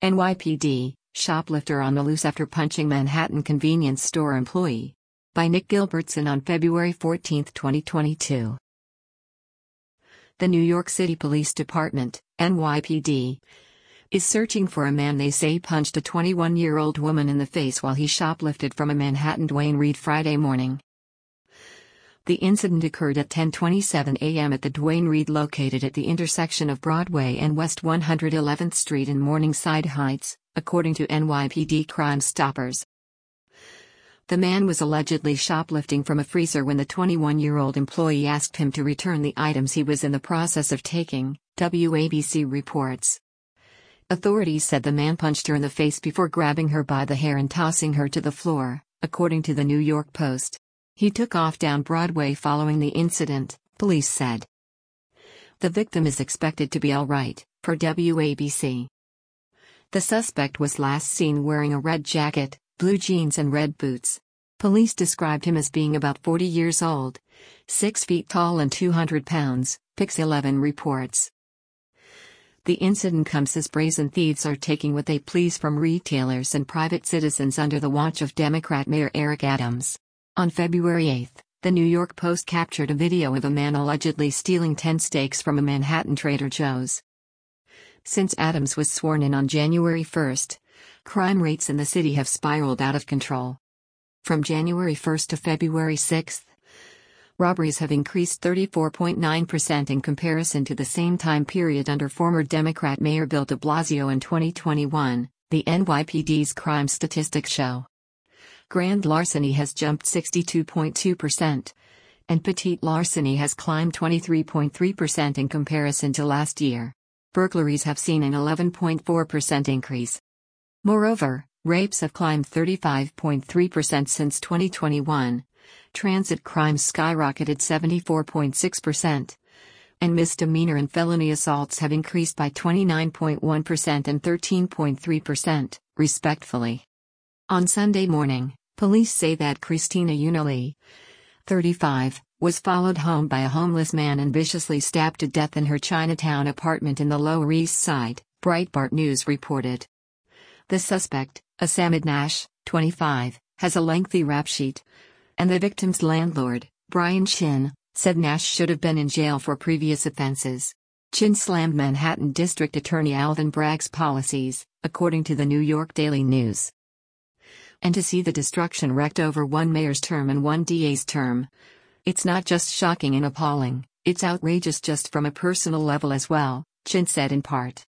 NYPD, shoplifter on the loose after punching Manhattan convenience store employee. By Nick Gilbertson on February 14, 2022. The New York City Police Department, NYPD, is searching for a man they say punched a 21-year-old woman in the face while he shoplifted from a Manhattan Duane Reade Friday morning. The incident occurred at 10:27 a.m. at the Duane Reade located at the intersection of Broadway and West 111th Street in Morningside Heights, according to NYPD Crime Stoppers. The man was allegedly shoplifting from a freezer when the 21-year-old employee asked him to return the items he was in the process of taking, WABC reports. Authorities said the man punched her in the face before grabbing her by the hair and tossing her to the floor, according to the New York Post. He took off down Broadway following the incident, police said. The victim is expected to be all right, per WABC. The suspect was last seen wearing a red jacket, blue jeans and red boots. Police described him as being about 40 years old, 6 feet tall and 200 pounds, Pix 11 reports. The incident comes as brazen thieves are taking what they please from retailers and private citizens under the watch of Democrat Mayor Eric Adams. On February 8, the New York Post captured a video of a man allegedly stealing 10 steaks from a Manhattan Trader Joe's. Since Adams was sworn in on January 1, crime rates in the city have spiraled out of control. From January 1 to February 6, robberies have increased 34.9% in comparison to the same time period under former Democrat Mayor Bill de Blasio in 2021, the NYPD's crime statistics show. Grand larceny has jumped 62.2%, and petite larceny has climbed 23.3% in comparison to last year. Burglaries have seen an 11.4% increase. Moreover, rapes have climbed 35.3% since 2021, transit crimes skyrocketed 74.6%, and misdemeanor and felony assaults have increased by 29.1% and 13.3%, respectively. On Sunday morning, police say that Christina Unali, 35, was followed home by a homeless man and viciously stabbed to death in her Chinatown apartment in the Lower East Side, Breitbart News reported. The suspect, Asamid Nash, 25, has a lengthy rap sheet, and the victim's landlord, Brian Chin, said Nash should have been in jail for previous offenses. Chin slammed Manhattan District Attorney Alvin Bragg's policies, according to the New York Daily News. And to see the destruction wreaked over one mayor's term and one DA's term, it's not just shocking and appalling, it's outrageous just from a personal level as well, Chin said in part.